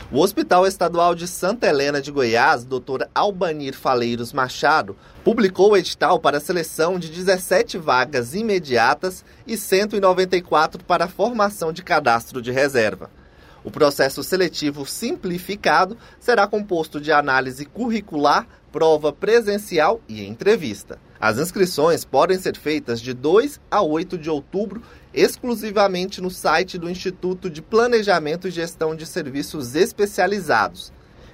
O Hospital Estadual de Santa Helena de Goiás, Dr. Albanir Faleiros Machado, publicou o edital para a seleção de 17 vagas imediatas e 194 para a formação de cadastro de reserva. O processo seletivo simplificado será composto de análise curricular, prova presencial e entrevista. As inscrições podem ser feitas de 2 a 8 de outubro, exclusivamente no site do Instituto de Planejamento e Gestão de Serviços Especializados,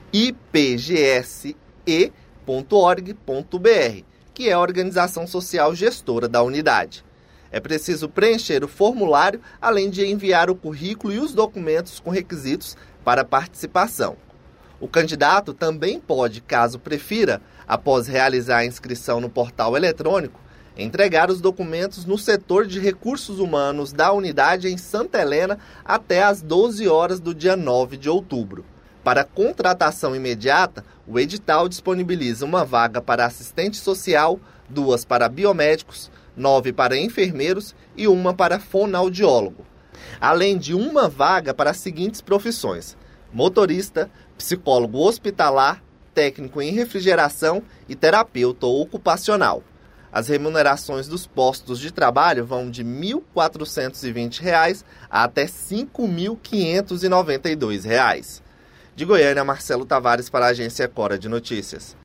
ipgse.org.br, que é a organização social gestora da unidade. É preciso preencher o formulário, além de enviar o currículo e os documentos com requisitos para participação. O candidato também pode, caso prefira, após realizar a inscrição no portal eletrônico, entregar os documentos no setor de recursos humanos da unidade em Santa Helena até às 12 horas do dia 9 de outubro. Para contratação imediata, o edital disponibiliza uma vaga para assistente social, 2 para biomédicos, 9 para enfermeiros e 1 para fonoaudiólogo, além de uma vaga para as seguintes profissões: motorista, psicólogo hospitalar, técnico em refrigeração e terapeuta ocupacional. As remunerações dos postos de trabalho vão de R$ 1.420 a até R$ 5.592. De Goiânia, Marcelo Tavares para a Agência Cora de Notícias.